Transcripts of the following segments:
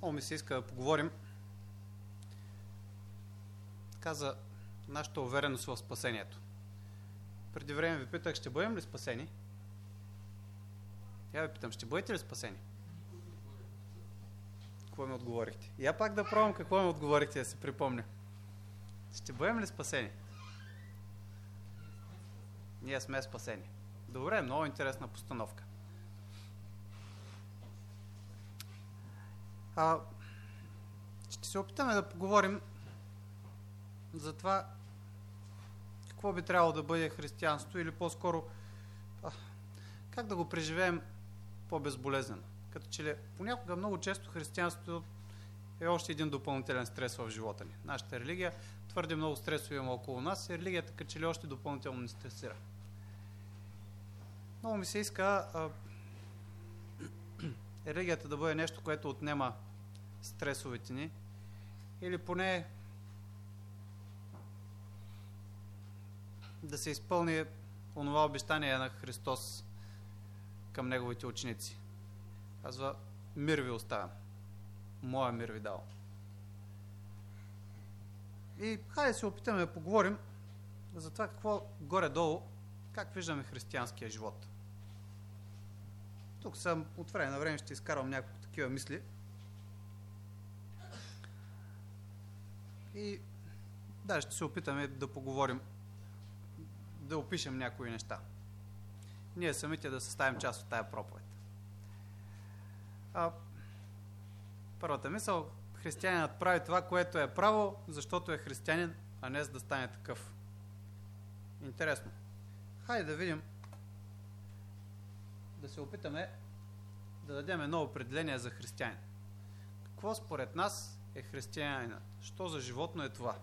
Много ми се иска да поговорим така за нашата увереност в спасението. Преди време ви питах, ще бъдем ли спасени? Я ви питам, ще бъдете ли спасени? Какво ми отговорихте? Я пак да пробвам какво ми отговорихте, да се припомня. Ще бъдем ли спасени? Ние сме спасени. Добре, много интересна постановка. Ще се опитаме да поговорим за това какво би трябвало да бъде християнство или по-скоро как да го преживеем по-безболезнено. Като че ли понякога много често християнството е още един допълнителен стрес в живота ни. Нашата религия твърде много стресове има около нас и религията като че ли още допълнително ни стресира. Много ми се иска религията да бъде нещо, което отнема стресовете ни или поне да се изпълни онова обещание на Христос към неговите ученици. Казва, мир ви оставям. Моя мир ви дал. И хайде се опитаме да поговорим за това какво горе-долу, как виждаме християнския живот. Тук съм от време на време ще изкарвам няколко такива мисли. И да, ще се опитаме да поговорим, да опишем някои неща. Ние самите да съставим част от тая проповед. Първата мисъл, християнинът прави това, което е право, защото е християнин, а не за да стане такъв. Интересно. Хайде да видим, да се опитаме да дадем едно определение за християнин. Какво според нас е християнинът? Що за животно е това?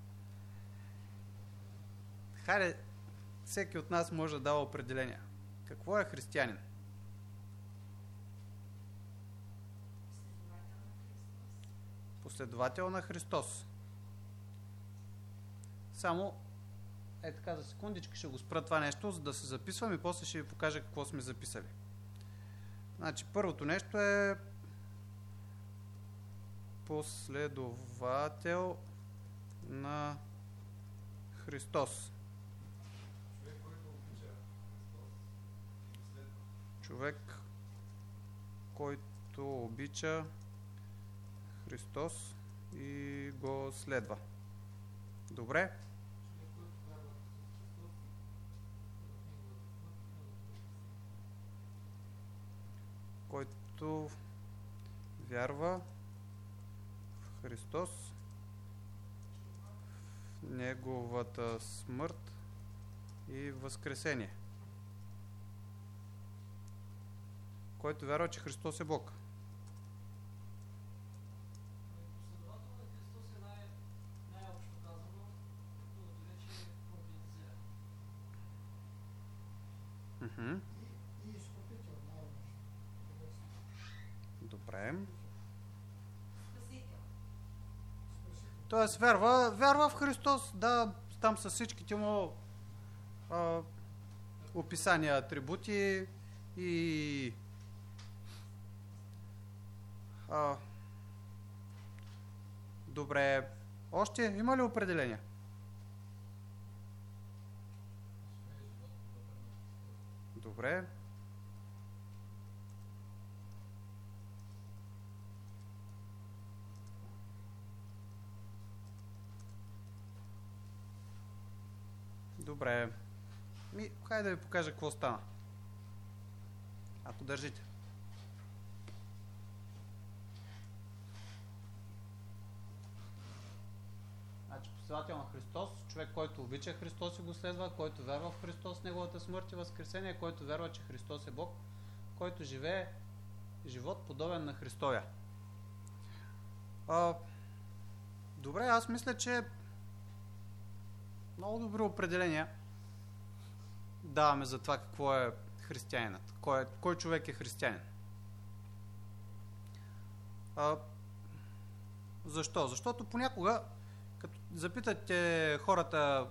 Хайде, всеки от нас може да дава определение. Какво е християнин? Последовател на Христос. Само така за секундичка ще го спра това нещо, за да се записвам и после ще ви покажа какво сме записали. Значи първото нещо е последовател на Христос. Човек, който обича Христос и го следва. Добре? Който вярва в Христос, в неговата смърт и възкресение. Който вярва, че Христос е Бог. Последовател на Христос е най-общо казано, другото вече е конкретизирано. И изкупител, Добре. Спасител. Тоест вярва в Христос, да, там са всичките му описания, атрибути и добре. Още има ли определения? Добре. Добре. Хайде да ви покажа какво стана. Ако държите. Значи последовател на Христос, човек, който обича Христос и го следва, който вярва в Христос, неговата смърт и възкресение, който вярва, че Христос е Бог, който живее живот подобен на Христовия. Добре, аз мисля, че много добри определения даваме за това какво е християнинът. Кой човек е християнин? Защо? Защото понякога, като запитате хората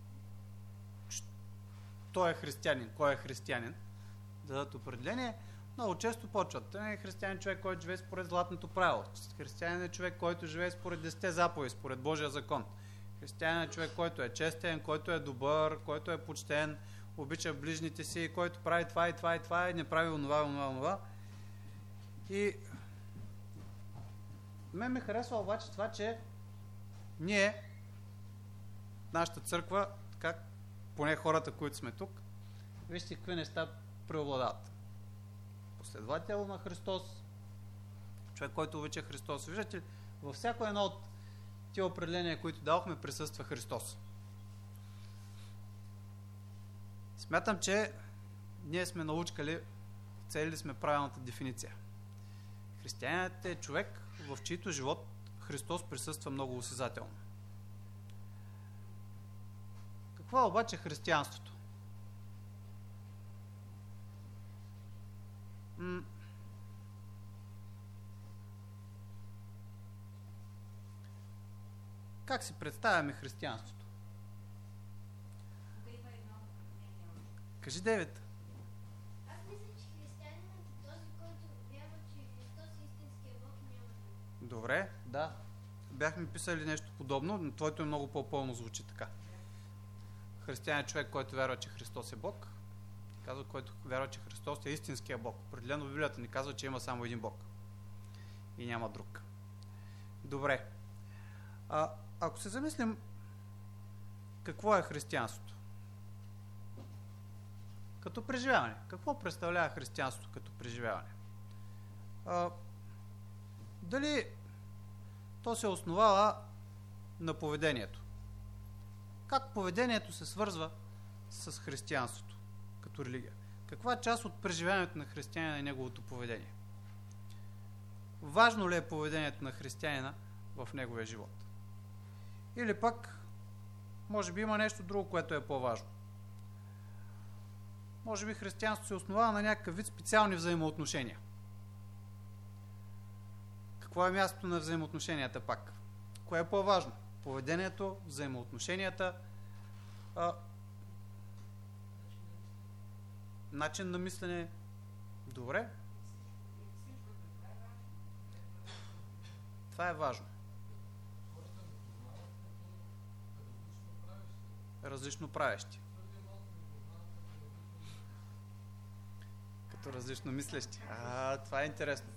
той е християнин, кой е християнин, да дадат определение, Много често почват. Християнин е човек, който живее според златното правило. Християнин е човек, който живее според 10 заповеди, според Божия закон. Християнин е човек, който е честен, който е добър, който е почтен, обича ближните си, който прави това и това и това и не прави онова. И мен ме харесва обаче това, че ние, нашата църква, как поне хората, които сме тук, вижте какви неща преобладават. Последовател на Христос, човек, който обича Христос. Виждате ли, във всяко едно от тия определения, които дадохме, присъства Христос. Смятам, че ние сме научкали, целили сме правилната дефиниция. Християнинът е човек, в чийто живот Христос присъства много осезателно. Какво е обаче християнството? Как си представяме християнството? Кажи, Девет. Аз мисля, че християнинът е този, който вярва, че Христос е истинския Бог и няма друг. Добре, да. Бяхме писали нещо подобно, но твоето е много по-пълно звучи така. Християнин е човек, който вярва, че Христос е Бог. Казва, който вярва, че Христос е истинския Бог. Определено Библията ни казва, че има само един Бог. И няма друг. Добре. Ако се замислим, какво е християнството? Като преживяване. Какво представлява християнството като преживяване? Дали то се основава на поведението? Как поведението се свързва с християнството като религия? Каква част от преживяването на християнина е неговото поведение? Важно ли е поведението на християнина в неговия живот? Или пък, може би има нещо друго, което е по-важно. Може би християнството се основава на някакъв вид специални взаимоотношения. Какво е мястото на взаимоотношенията пак? Кое е по-важно? Поведението, взаимоотношенията, начин на мислене. Добре? Това е важно. Различно правещи. Като различно мислещи. Това е интересно.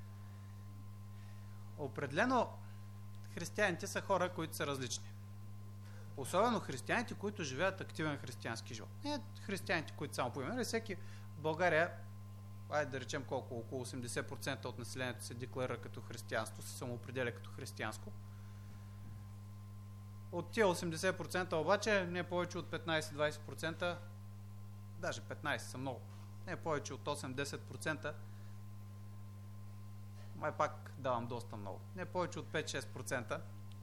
Определено християните са хора, които са различни. Особено християните, които живеят активен християнски живот. Не християните, които само поимат. Всеки в България, айде да речем колко, около 80% от населението се декларира като християнство, се самоопределя като християнско. От тия 80% обаче не повече от 15-20%, даже 15% са много, не повече от 8-10%, май пак давам доста много, не повече от 5-6%.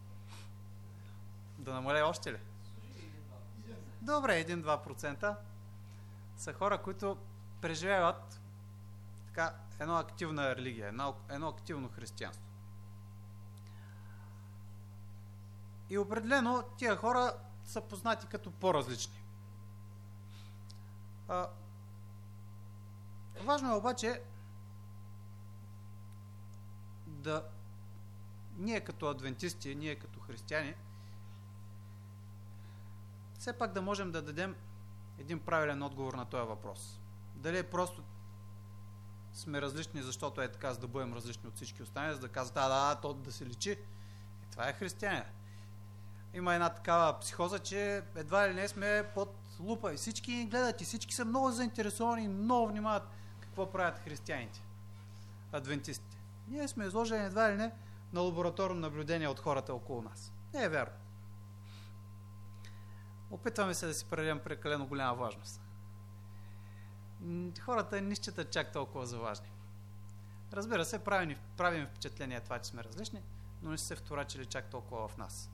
Да намаля още ли? Добре, 1-2% са хора, които преживяват така една активна религия, едно активно християнство. И определено тия хора са познати като по-различни. Важно е обаче да ние като адвентисти, ние като християни, все пак да можем да дадем един правилен отговор на този въпрос. Дали просто сме различни, защото е така, за да бъдем различни от всички останали, за да казват, то да се личи. Това е християнин. Има една такава психоза, че едва ли не сме под лупа и всички ни гледат и всички са много заинтересовани и много внимават какво правят християните, адвентистите. Ние сме изложени едва ли не на лабораторно наблюдение от хората около нас. Не е вярно. Опитваме се да си предадем прекалено голяма важност. Хората не считат чак толкова за важни. Разбира се, правим впечатление това, че сме различни, но не са се вторачили чак толкова в нас.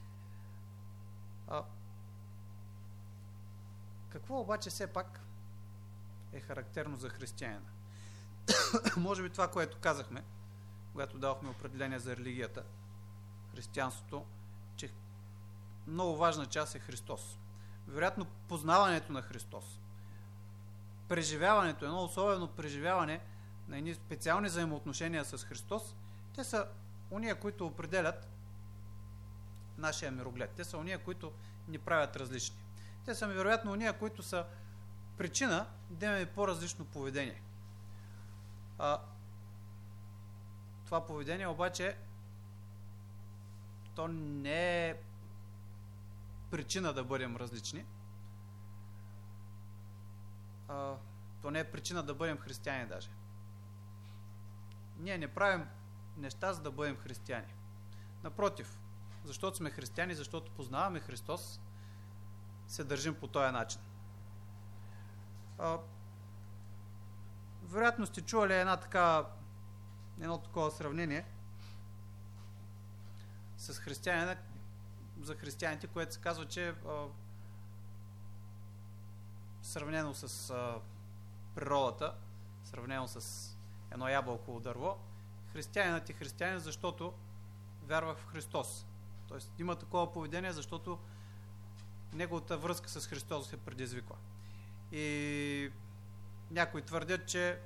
Какво обаче все пак е характерно за християнина? Може би това, което казахме, когато давахме определение за религията, християнството, че много важна част е Христос. Вероятно познаването на Христос, преживяването, едно особено преживяване на едни специални взаимоотношения с Христос, те са уния, които определят нашия мироглед. Те са уния, които ни правят различни. Те са вероятно уния, които са причина да имаме по-различно поведение. Това поведение обаче то не е причина да бъдем различни. То не е причина да бъдем християни даже. Ние не правим неща, за да бъдем християни. Напротив, защото сме християни, защото познаваме Христос, се държим по този начин. Вероятно сте чували едно такова сравнение с християнина, за християните, което се казва, че сравнено с природата, сравнено с едно ябълково дърво, християнинът е християнин, защото вярва в Христос. Тоест има такова поведение, защото неговата връзка с Христос се предизвиква. И някои твърдят, че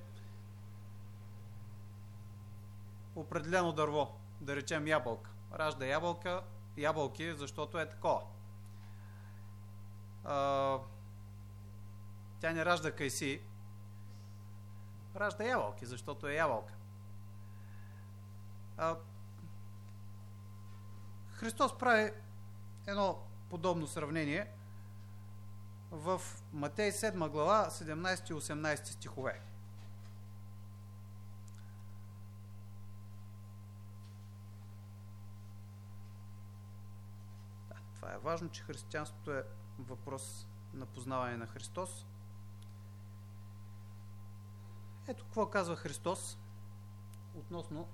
определено дърво, да речем ябълка, ражда ябълки, защото е такова. Тя не ражда кайсии, ражда ябълки, защото е ябълка. Христос прави едно подобно сравнение в Матей 7 глава, 17 и 18 стихове. Това е важно, че християнството е въпрос на познаване на Христос. Ето какво казва Христос относно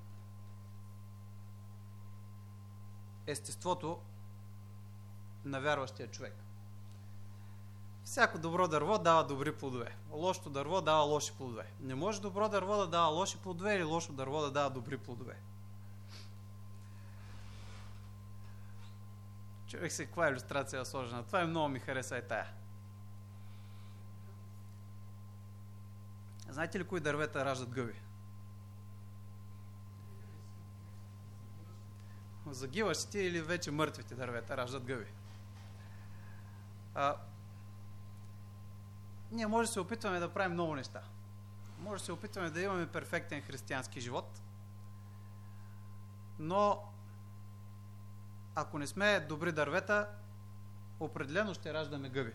естеството на вярващия човек. Всяко добро дърво дава добри плодове. Лошото дърво дава лоши плодове. Не може добро дърво да дава лоши плодове или лошо дърво да дава добри плодове. Човек се каква илюстрация е сложена. Това много ми хареса и тая. Знаете ли кои дървета раждат гъби? Загиващите или вече мъртвите дървета раждат гъби. Ние може да се опитваме да правим много неща. Може да се опитваме да имаме перфектен християнски живот, но ако не сме добри дървета, определено ще раждаме гъби.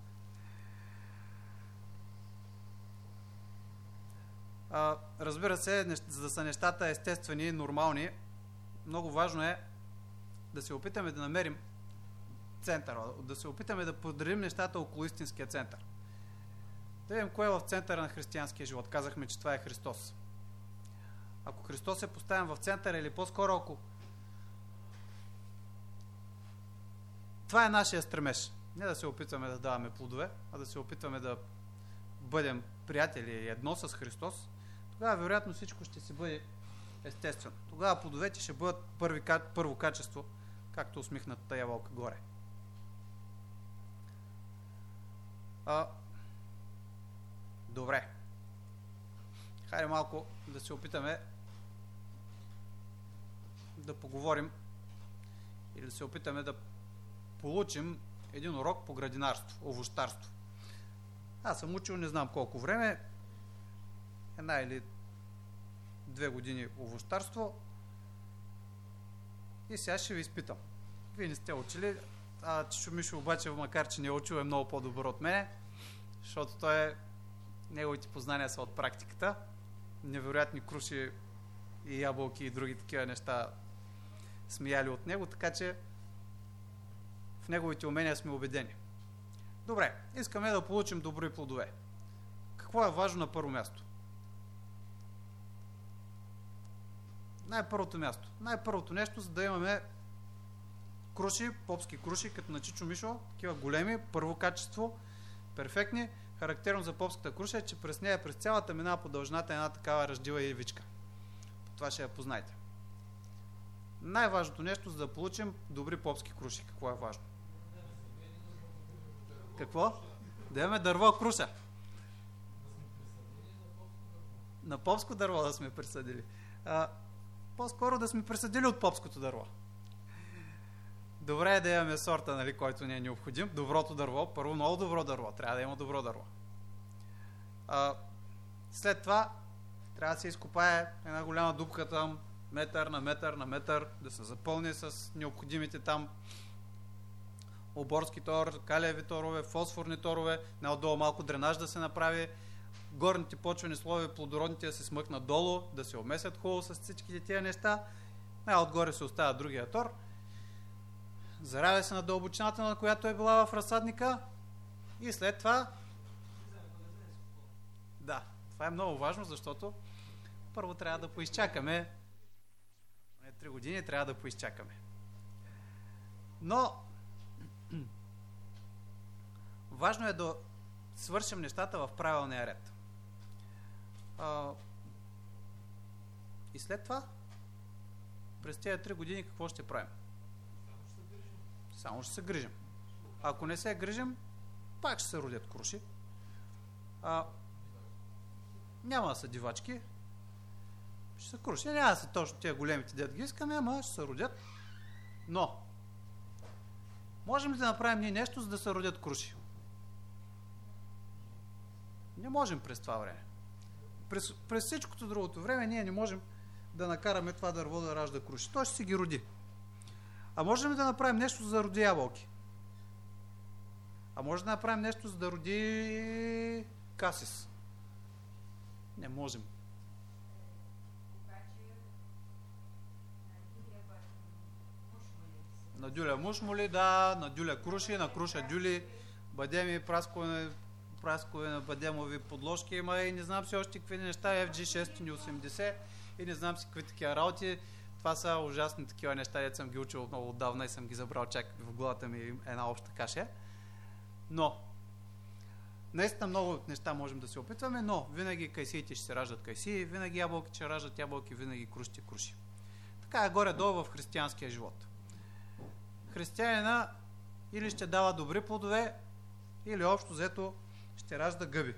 Разбира се, за да са нещата естествени и нормални, много важно е да се опитаме да намерим центъра, да се опитаме да поделим нещата около истинския център. Да видим кое е в центъра на християнския живот. Казахме, че това е Христос. Ако Христос е поставен в центъра, или по-скоро ако това е нашия стремеж. Не да се опитваме да даваме плодове, а да се опитваме да бъдем приятели едно с Христос, тогава вероятно всичко ще си бъде естествено. Тогава плодовете ще бъдат първо качество, както усмихнатата ябълка горе. Добре. Хайде малко да се опитаме да поговорим или да се опитаме да получим един урок по градинарство, овощарство. Аз съм учил не знам колко време, 1 или 2 години овощарство и сега ще ви изпитам. Вие не сте учили, Чичо Мишо обаче, макар че не е учил, е много по-добър от мене, защото неговите познания са от практиката. Невероятни круши и ябълки и други такива неща сме яли от него, така че в неговите умения сме убедени. Добре, искаме да получим добри плодове. Какво е важно на първо място? Най-първото нещо, за да имаме круши, попски круши, като на Чичо Мишо, такива големи, първо качество, перфектни. Характерно за попската круша е, че през нея, през цялата минава по дължината една такава ръждива ивичка. Това ще я познаете. Най-важното нещо, за да получим добри попски круши. Какво е важно? Какво? Да имаме дърво круша. На попско дърво да сме присъдили. По-скоро да сме присъдили от попското дърво. Добре е да имаме сорта, нали, който ни е необходим. Доброто дърво. Първо много добро дърво. Трябва да има добро дърво. След това трябва да се изкопае една голяма дупка там, метър на метър на метър, да се запълни с необходимите там оборски тор, калиеви торове, фосфорни торове, най-отдолу малко дренаж да се направи, горните почвени слоеве, плодородните да се смъкнат долу, да се обмесят хубаво с всичките тия неща, най-отгоре се оставя другия тор, заравя се на дълбочината, на която е била в разсадника и след това... Да, това е много важно, защото първо трябва да поизчакаме. 3 години трябва да поизчакаме. Но важно е да свършим нещата в правилния ред. И след това, през тези 3 години какво ще правим? Само ще се грижим. Ако не се грижим, пак ще се родят круши. Няма да са дивачки. Ще са круши. Няма да са точно тия големите, дет ги искаме, ама ще се родят. Но можем ли да направим ние нещо, за да се родят круши? Не можем през това време. През всичкото другото време ние не можем да накараме това дърво да ражда круши. Той ще си ги роди. А можем ли да направим нещо, за да роди ябълки? А може да направим нещо, за да роди касис? Не можем. На дюля мушмули, да, на дюля круши, на круша дюли, бадеми, праскове на бадемови подложки, има и не знам си още какви неща, FG680 и не знам си какви такива работи. Това са ужасни такива неща, дето съм ги учил много отдавна и съм ги забрал чак в главата ми една обща каша. Но наистина много неща можем да се опитваме, но винаги кайсиите ще се раждат кайсии, винаги ябълки ще раждат ябълки, винаги крушите круши. Така е горе-долу в християнския живот. Християнина или ще дава добри плодове, или общо взето ще ражда гъби.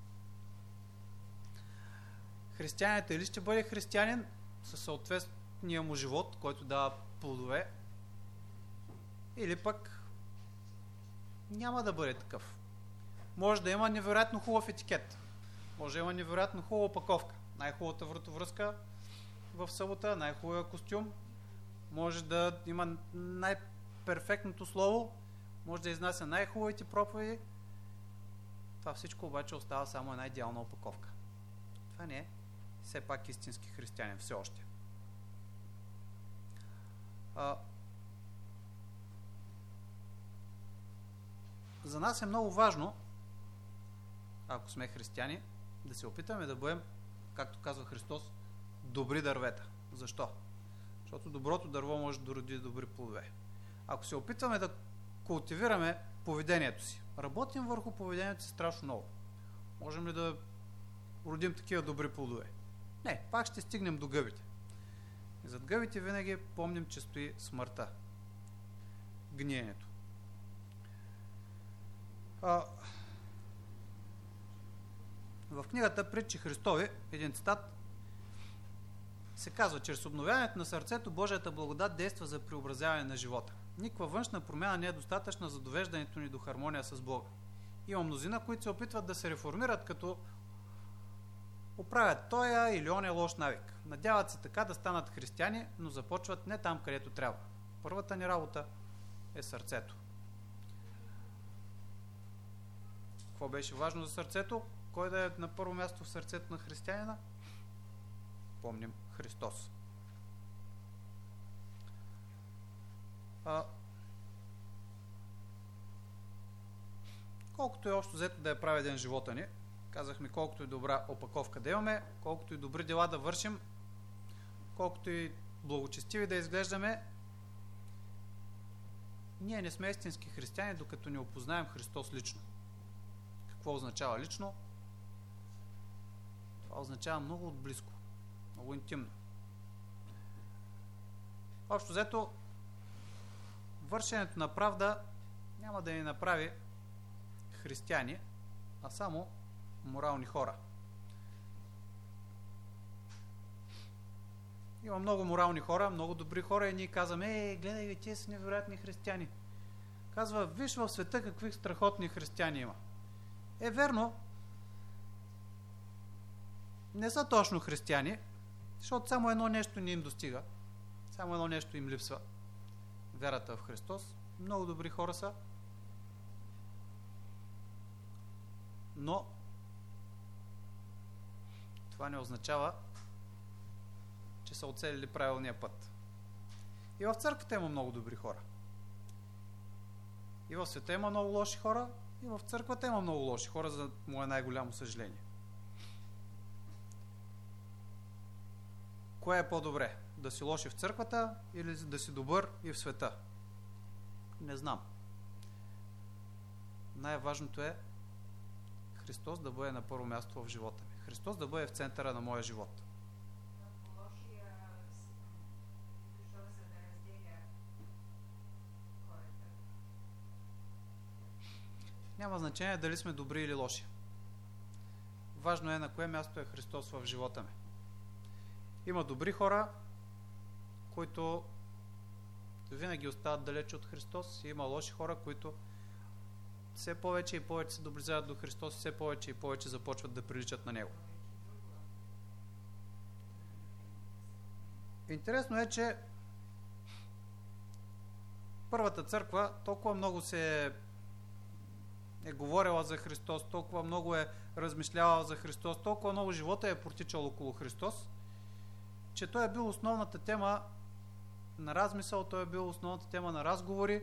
Християнинът или ще бъде християнин със съответния му живот, който дава плодове, или пък няма да бъде такъв. Може да има невероятно хубав етикет. Може да има невероятно хубава опаковка. Най-хубавата вратовръзка в събота, най-хубавия костюм. Може да има най-перфектното слово. Може да изнася най-хубавите проповеди. Това всичко обаче остава само една идеална опаковка. Това не е все пак истински християнин. Все още. За нас е много важно, ако сме християни, да се опитаме да бъдем, както казва Христос, добри дървета. Защо? Защото доброто дърво може да роди добри плодове. Ако се опитваме да култивираме поведението си, работим върху поведението си страшно много. Можем ли да родим такива добри плодове? Не, пак ще стигнем до гъбите. И зад гъбите винаги помним, че стои смъртта. Гниенето. В книгата Притчи Христови, един цитат, се казва: чрез обновяването на сърцето Божията благодат действа за преобразяване на живота. Никаква външна промяна не е достатъчна за довеждането ни до хармония с Бога. Има мнозина, които се опитват да се реформират, като оправят тоя или оня лош навик. Надяват се така да станат християни, но започват не там, където трябва. Първата ни работа е сърцето. Какво беше важно за сърцето? Кой да е на първо място в сърцето на християнина? Помним Христос. Колкото е общо взето да е праведен живота ни, казахме, колкото и добра опаковка да имаме, колкото и добри дела да вършим, колкото и благочестиви да изглеждаме, ние не сме истински християни, докато не опознаем Христос лично. Какво означава лично? Това означава много отблизко, много интимно. Общо взето, вършенето на правда няма да ни направи християни, а само морални хора. Има много морални хора, много добри хора и ние казваме, гледай, те са невероятни християни. Казва, виж в света какви страхотни християни има. Верно, не са точно християни, защото само едно нещо не им достига. Само едно нещо им липсва. Вярата в Христос. Много добри хора са. Но това не означава, че са оцелили правилния път. И в църквата има много добри хора. И в света има много лоши хора, и в църквата има много лоши хора, за мое най-голямо съжаление. Кое е по-добре? Да си лош и в църквата или да си добър и в света? Не знам. Най-важното е Христос да бъде на първо място в живота ми. Христос да бъде в центъра на моя живот. Няма значение дали сме добри или лоши. Важно е на кое място е Христос в живота ми. Има добри хора, които винаги остават далече от Христос, и има лоши хора, които все повече и повече се доближават до Христос, все повече и повече започват да приличат на Него. Интересно е, че първата църква толкова много се е говорила за Христос, толкова много е размишлявала за Христос, толкова много живота е протичал около Христос, че той е бил основната тема на размисъл, той е бил основната тема на разговори.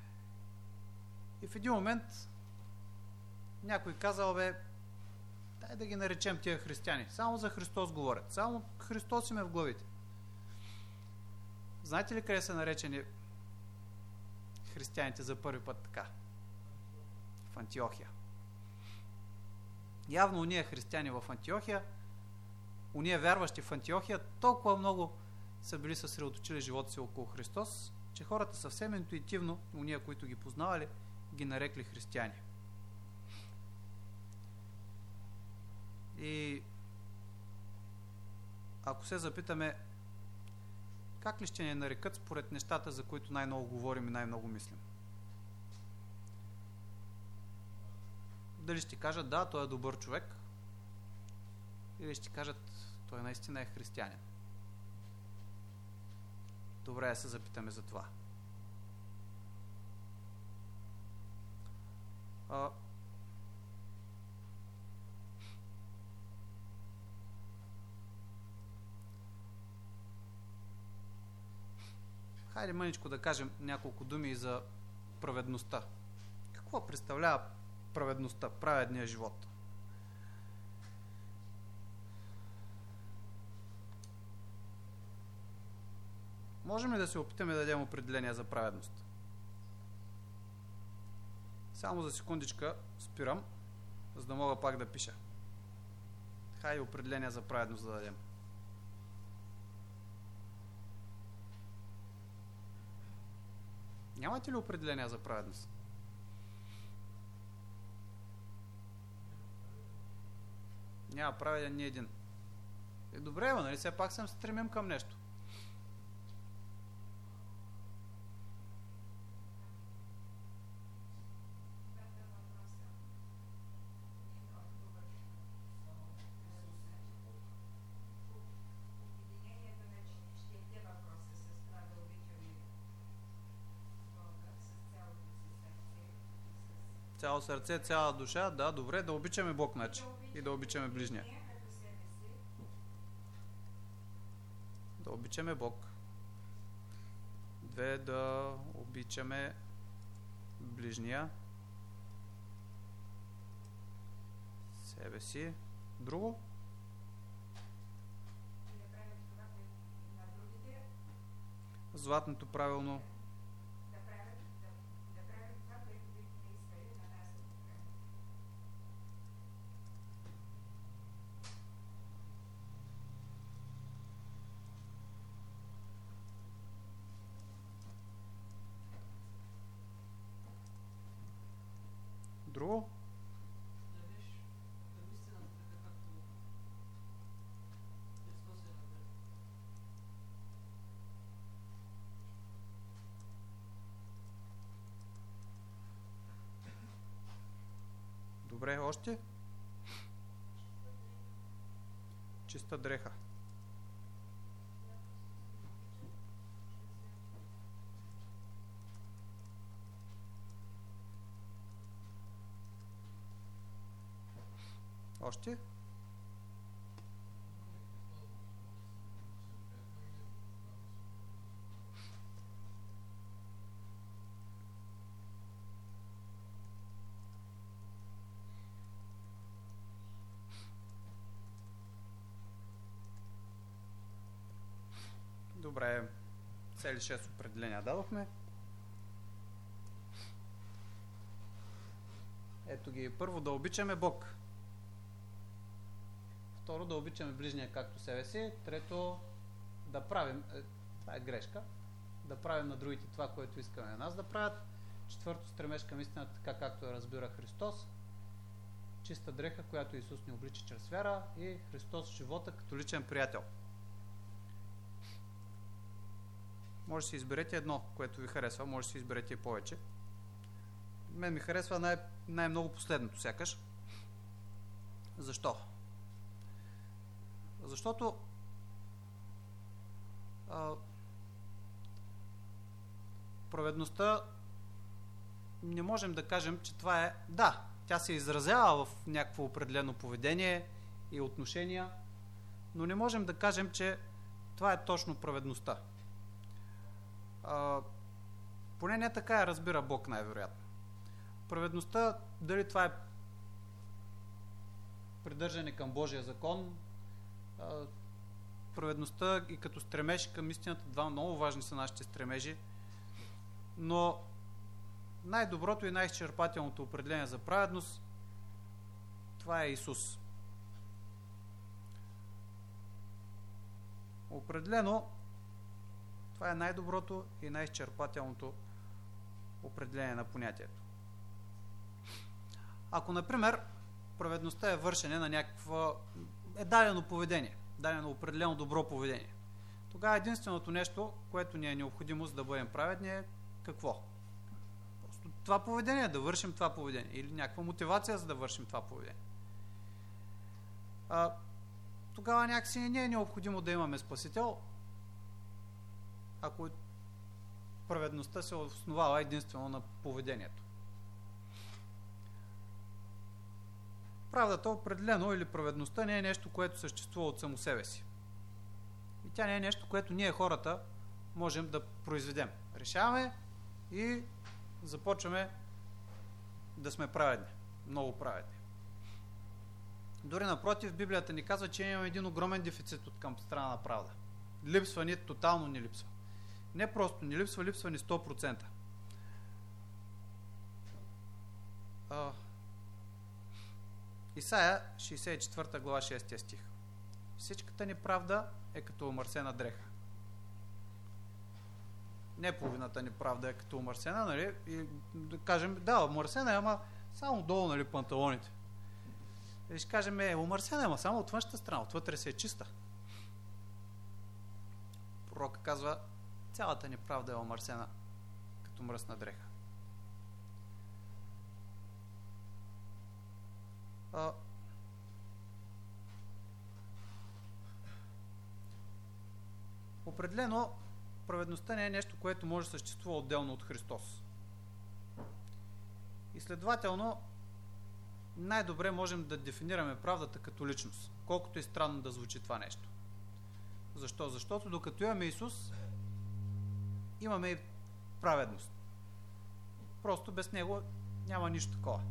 И в един момент някой казал, дай да ги наречем тия християни. Само за Христос говорят. Само Христос им е в главите. Знаете ли къде са наречени християните за първи път така? В Антиохия. Явно уния християни в Антиохия, уния вярващи в Антиохия, толкова много са били съсредоточили живота си около Христос, че хората съвсем интуитивно, уния, които ги познавали, ги нарекли християни. И ако се запитаме как ли ще ни нарекат според нещата, за които най-много говорим и най-много мислим? Дали ще кажат, да, той е добър човек, или ще кажат, той наистина е християнин? Добре да се запитаме за това. Хайде мъничко да кажем няколко думи за праведността. Какво представлява праведността, праведния живот? Можем ли да се опитаме да дадем определение за праведност? Само за секундичка спирам, за да мога пак да пиша. Хайде определение за праведност да дадем. Нямате ли определение за праведност? Няма праведен ни един. Добре, нали все пак се стремим към нещо. Цяло сърце, цяла душа, да, добре, да обичаме Бог, значи, и да обичаме ближния. Да обичаме Бог. 2, да обичаме ближния. Себе си. Друго? Златното правилно. Друго? Да виж към истината така, както Христос е напред. Добре, още? Чиста дреха. Още? Добре, цели 6 определения дадохме. Ето ги. Първо, да обичаме Бог. Второ, да обичаме ближния както себе си. Трето, да правим, това е грешка, да правим на другите това, което искаме на нас да правят. Четвърто, стремеж към истината, така както я разбира Христос. Чиста дреха, която Исус ни облича чрез вяра. И Христос в живота като личен приятел. Може да си изберете едно, което ви харесва, може да си изберете и повече. Мен ми харесва най-много последното, сякаш. Защо? Защото праведността не можем да кажем, че това е... Да, тя се изразява в някакво определено поведение и отношения, но не можем да кажем, че това е точно праведността. Поне не така я разбира Бог най-вероятно. Праведността, дали това е придържане към Божия закон, праведността и като стремеж към истината, два много важни са нашите стремежи, но най-доброто и най-изчерпателното определение за праведност, това е Исус. Определено, това е най-доброто и най-изчерпателното определение на понятието. Ако, например, праведността е вършене на някакво дадено поведение, дадено определено добро поведение, тогава единственото нещо, което ни е необходимо за да бъдем праведни е какво? Просто това поведение, да вършим това поведение или някаква мотивация за да вършим това поведение. Тогава някакси не е необходимо да имаме Спасител, ако праведността се основава единствено на поведението. Правдата определено или праведността не е нещо, което съществува от само себе си. И тя не е нещо, което ние хората можем да произведем. Решаваме и започваме да сме праведни. Много праведни. Дори напротив, Библията ни казва, че имаме един огромен дефицит от към страна на правда. Липсва ни, тотално ни липсва. Не просто ни липсва, липсва ни 100%. Исаия, 64 глава, 6 стих. Всичката ни правда е като омърсена дреха. Не половината ни правда е като омърсена, нали? И да кажем, да, омърсена е, ама само долу, нали, панталоните. И ще кажем, омърсена е, ама само от външната страна, отвътре се е чиста. Пророка казва, цялата ни правда е омърсена като мръсна дреха. Определено, праведността не е нещо, което може да съществува отделно от Христос. И следователно, най-добре можем да дефинираме правдата като личност, колкото и странно да звучи това нещо. Защо? Защото докато имаме Исус, имаме и праведност. Просто без Него няма нищо такова.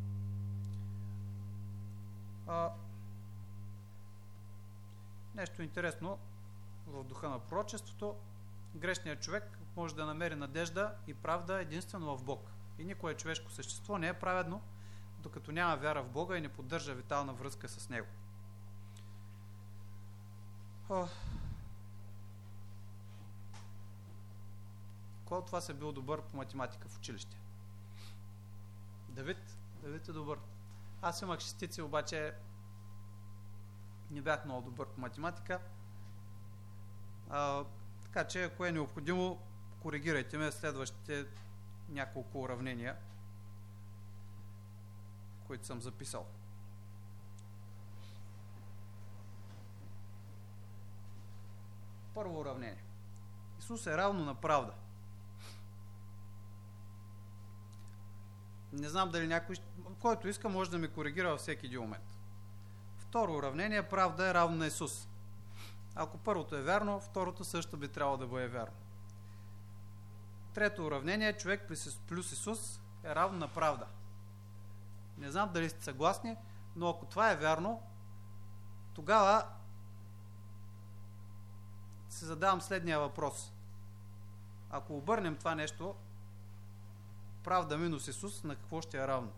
Нещо интересно в духа на пророчеството, грешният човек може да намери надежда и правда единствено в Бог. И никое човешко същество не е праведно, докато няма вяра в Бога и не поддържа витална връзка с Него. Кой от вас е бил добър по математика в училище? Давид? Давид е добър. Аз имах шестици, обаче не бях много добър по математика. Така че, ако е необходимо, коригирайте ме следващите няколко уравнения, които съм записал. Първо уравнение. Исус е равно на правда. Не знам дали някой, който иска, може да ме коригира във всеки един момент. Второ уравнение, правда е равно на Исус. Ако първото е вярно, второто също би трябвало да бъде вярно. Трето уравнение, човек плюс Исус е равно на правда. Не знам дали сте съгласни, но ако това е вярно, тогава се задавам следния въпрос. Ако обърнем това нещо, правда минус Исус, на какво ще е равно?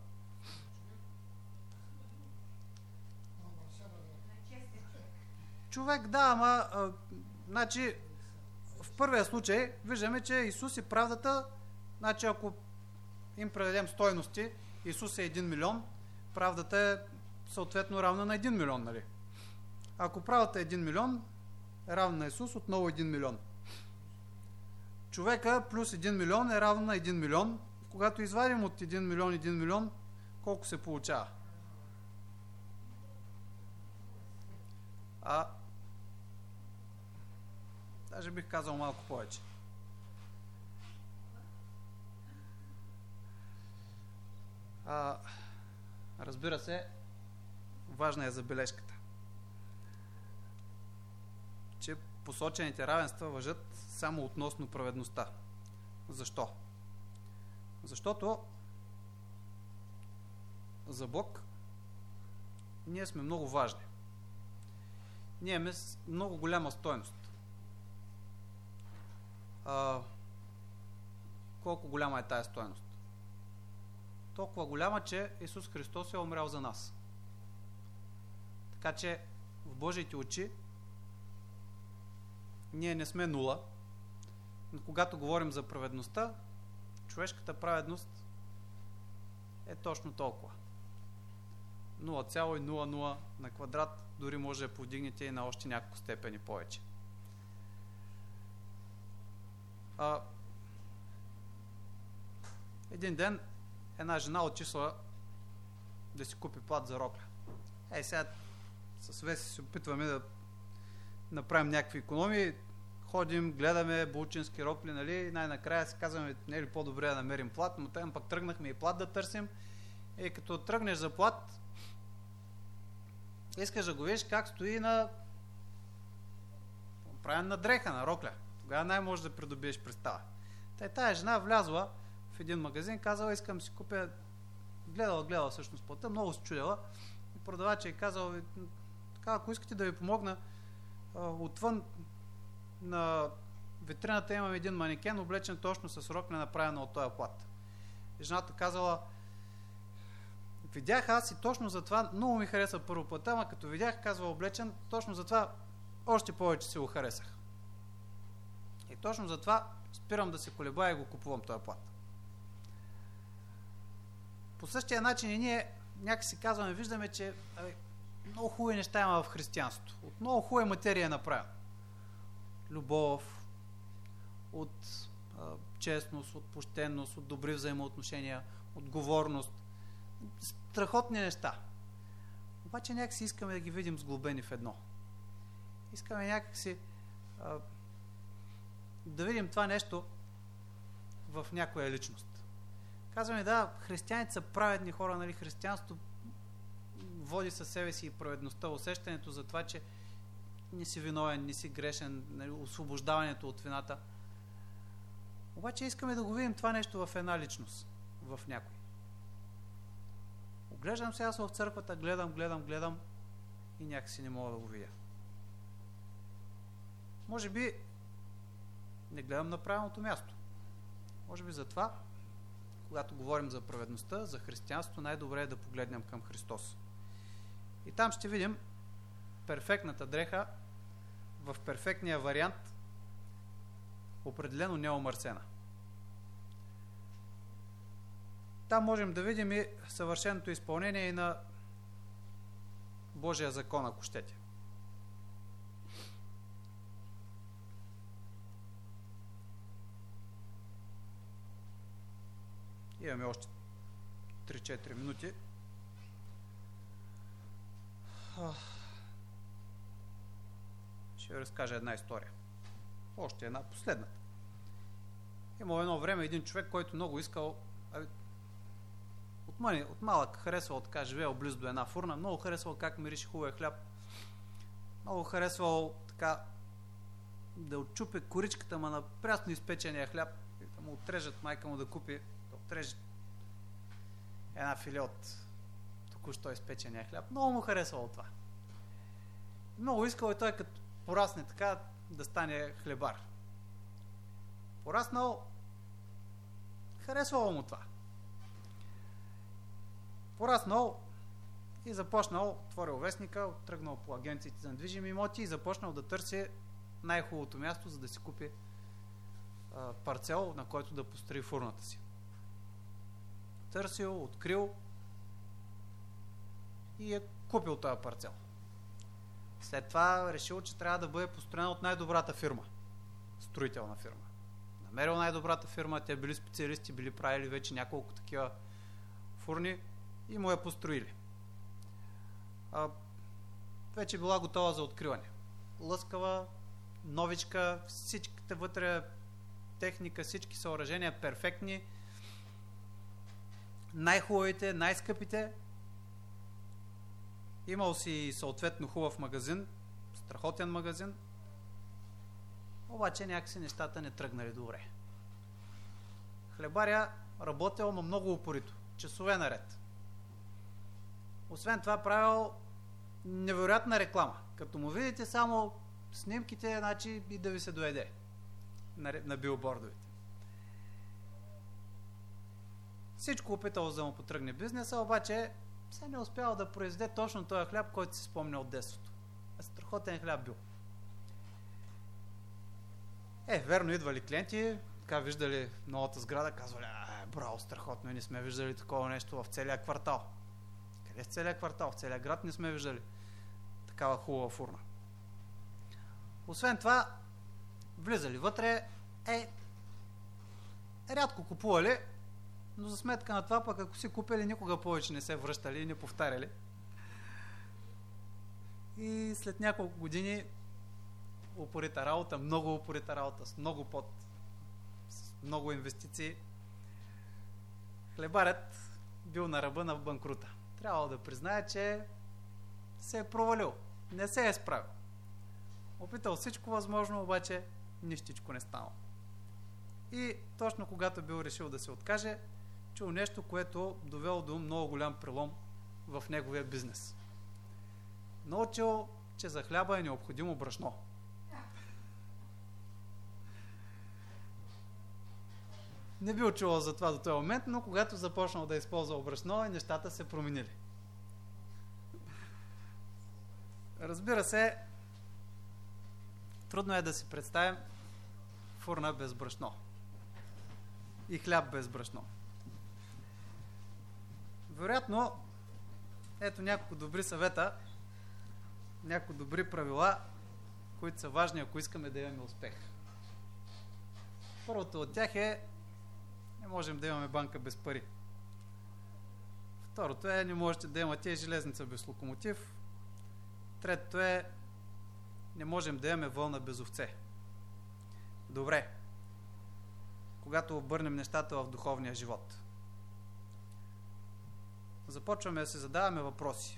Човек, да, ама значи в първия случай виждаме, че Исус и правдата, значи ако им предадем стойности, Исус е 1 милион, правдата е съответно равна на 1 милион, нали? Ако правдата е 1 милион, е равна на Исус, отново 1 милион. Човека плюс 1 милион е равно на 1 милион. Когато извадим от 1 милион 1 милион, колко се получава? Даже бих казал малко повече. Разбира се, важна е забележката, че посочените равенства важат само относно праведността. Защо? Защото за Бог ние сме много важни. Ние имаме много голяма стойност. Колко голяма е тая стойност? Толкова голяма, че Исус Христос е умрял за нас. Така че в Божиите очи ние не сме нула, но когато говорим за праведността, човешката праведност е точно толкова. 0,00 на квадрат, дори може да повдигнете и на още няколко степени повече. Един ден една жена отишла да си купи плат за рокля. Сега с Веси се опитваме да направим някакви икономии, ходим, гледаме булчински рокли, нали, най-накрая си казваме, не е ли по-добре да намерим плат, но там пък тръгнахме и плат да търсим. И като тръгнеш за плат, искаш да го видиш как стои на правен на дреха, на рокля. Тогава най-може да придобиеш представа. Тая жена влязла в един магазин, казала, искам да си купя, гледала всъщност плата, много се чудела и продавача е казал, така, ако искате да ви помогна, отвън на витрината имам един манекен, облечен точно с рокля, направена от този плат. И жената казала, видях аз и точно за това, много ми хареса първо плата, ама като видях, казва облечен, точно за това още повече си го харесах. И точно за това спирам да се колебая и го купувам този плат. По същия начин и ние някакси казваме, виждаме, че много хубави неща има в християнството. От много хубава материя е направено. Любов, от честност, от почтенност, от добри взаимоотношения, отговорност. Страхотни неща. Обаче някакси искаме да ги видим сглобени в едно. Искаме някакси да видим това нещо в някоя личност. Казваме, да, християните са праведни хора, нали? Християнството води със себе си и праведността, усещането за това, че не си виновен, не си грешен, нали? Освобождаването от вината. Обаче искаме да го видим това нещо в една личност, в някой. Оглеждам сега в църквата, гледам и някакси не мога да го видя. Може би не гледам на правилното място. Може би затова, когато говорим за праведността, за християнство, най-добре е да погледнем към Христос. И там ще видим перфектната дреха в перфектния вариант, определено неомърсена. Там можем да видим и съвършеното изпълнение и на Божия закон, ако щете. Имаме още 3-4 минути. Ще ви разкажа една история. Още една, последната. Имал едно време един човек, който много искал, от малък харесвал така, живеел близо до една фурна, много харесвал как мирише хубавия хляб, много харесвал така да отчупе коричката на прясно изпечения хляб, и да му отрежат, майка му да купи, да отреже една филе от току-що изпечения хляб. Много му харесвало това. Много искал и той като порасне така да стане хлебар. Пораснал, харесвало му това. Пораснал и започнал, отворил вестника, тръгнал по агенциите за недвижими имоти и започнал да търси най-хубавото място, за да си купи парцел, на който да построи фурната си. Търсил, открил и е купил този парцел. След това решил, че трябва да бъде построена от най-добрата фирма. Строителна фирма. Намерил най-добрата фирма, те били специалисти, били правили вече няколко такива фурни и му я построили. Вече била готова за откриване. Лъскава, новичка, всичките вътре техника, всички съоръжения перфектни, най-хубавите, най-скъпите. Имал си съответно хубав магазин, страхотен магазин, обаче някакси нещата не тръгнали добре. Хлебаря работил, но много упорито, часове наред. Освен това правил невероятна реклама. Като му видите само снимките, значи и да ви се доеде на билбордовете. Всичко опитал за да му потръгне бизнеса, обаче се не успял да произведе точно този хляб, който си спомня от детството. Страхотен хляб бил. Верно, идвали клиенти, така виждали новата сграда, казвали, браво, страхотно, и не сме виждали такова нещо в целия квартал. Къде в целия квартал? В целия град не сме виждали такава хубава фурна. Освен това, влизали вътре, рядко купували, но за сметка на това, пък ако си купили, никога повече не се връщали и не повтаряли. И след няколко години упорита работа, много упорита работа, с много пот, с много инвестиции, хлебарят бил на ръба на банкрута. Трябвало да признае, че се е провалил, не се е справил. Опитал всичко възможно, обаче нищичко не станало. И точно когато бил решил да се откаже, чул нещо, което довело до много голям прелом в неговия бизнес. Научил, че за хляба е необходимо брашно. Не бил чувал за това до този момент, но когато започнал да използва брашно, нещата се променили. Разбира се, трудно е да си представим фурна без брашно и хляб без брашно. Вероятно, ето няколко добри съвета, няколко добри правила, които са важни, ако искаме да имаме успех. Първото от тях е: не можем да имаме банка без пари. Второто е: не можете да имате железница без локомотив. Третото е: не можем да имаме вълна без овце. Добре. Когато обърнем нещата в духовния живот, започваме да се задаваме въпроси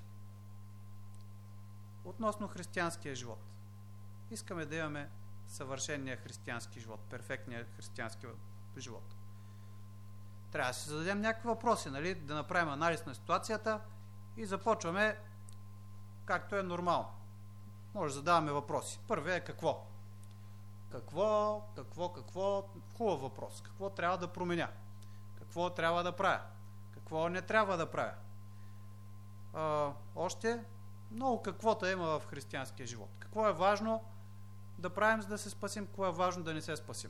относно християнския живот. Искаме да имаме съвършения християнски живот, перфектния християнски живот. Трябва да си зададем някакви въпроси, нали? Да направим анализ на ситуацията и започваме както е нормално. Може да задаваме въпроси. Първият е какво? Какво? Хубав въпрос. Какво трябва да променя? Какво трябва да правя? Какво не трябва да правя? Още много каквото има в християнския живот. Какво е важно да правим, за да се спасим? Какво е важно да не се спасим?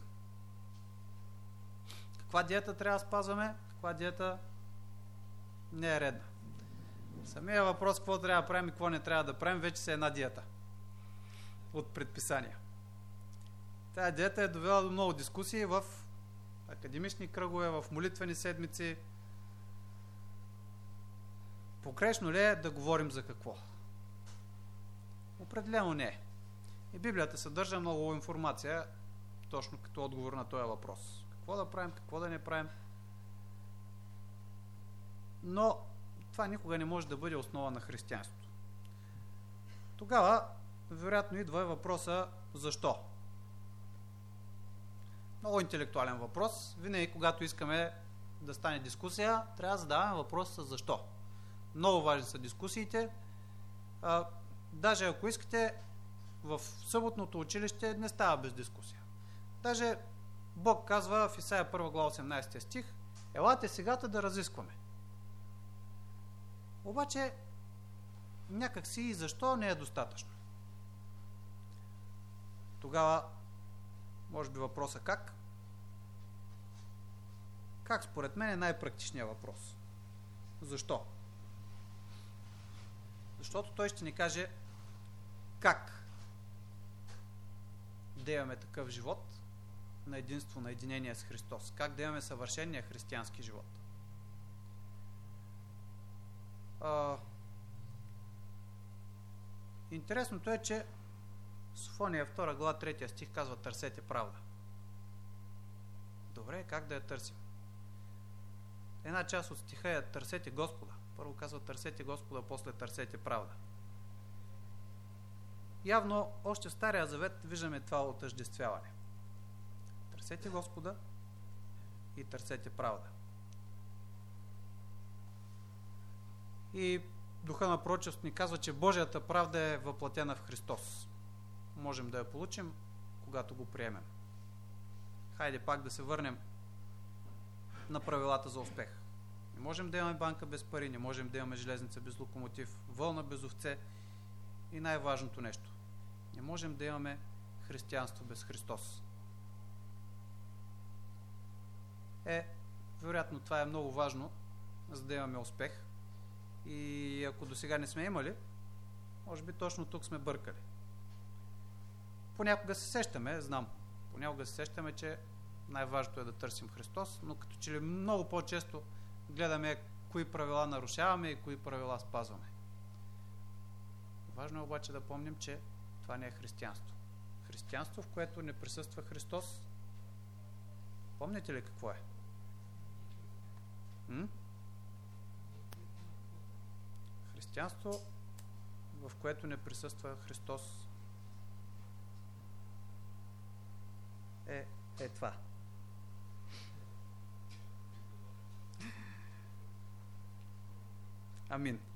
Каква диета трябва да спазваме? Каква диета не е редна? Самия въпрос какво трябва да правим и какво не трябва да правим вече се една диета от предписания. Тая диета е довела до много дискусии в академични кръгове, в молитвени седмици. Погрешно ли е да говорим за какво? Определено не е. И Библията съдържа много информация, точно като отговор на този въпрос. Какво да правим, какво да не правим. Но това никога не може да бъде основа на християнството. Тогава, вероятно, идва и въпроса защо. Много интелектуален въпрос. Винаги, когато искаме да стане дискусия, трябва да задаваме въпроса защо. Много важни са дискусиите. Даже ако искате, в съботното училище не става без дискусия. Даже Бог казва в Исаия 1 глава 18 стих: елате сегата да разискваме. Обаче някак си и защо не е достатъчно. Тогава може би въпроса как? Как според мен е най-практичният въпрос? Защо? Защото той ще ни каже как да имаме такъв живот на единство, на единение с Христос. Как да имаме съвършения християнски живот. Интересното е, че Софония 2 глава 3 стих казва: търсете правда. Добре, как да я търсим? Една част от стиха е: търсете Господа. Първо казва търсете Господа, после търсете правда. Явно още в Стария Завет виждаме това отъждествяване. Търсете Господа и търсете правда. И духа на пророчеството ни казва, че Божията правда е въплатена в Христос. Можем да я получим, когато го приемем. Хайде пак да се върнем на правилата за успех. Не можем да имаме банка без пари, не можем да имаме железница без локомотив, вълна без овце и най-важното нещо: не можем да имаме християнство без Христос. Вероятно това е много важно, за да имаме успех. И ако до сега не сме имали, може би точно тук сме бъркали. Понякога се сещаме, знам, понякога се сещаме, че най-важното е да търсим Христос, но като че ли много по-често гледаме кои правила нарушаваме и кои правила спазваме. Важно е обаче да помним, че това не е християнство. Християнство, в което не присъства Христос, помните ли какво е? Християнство, в което не присъства Христос, е това. Амин.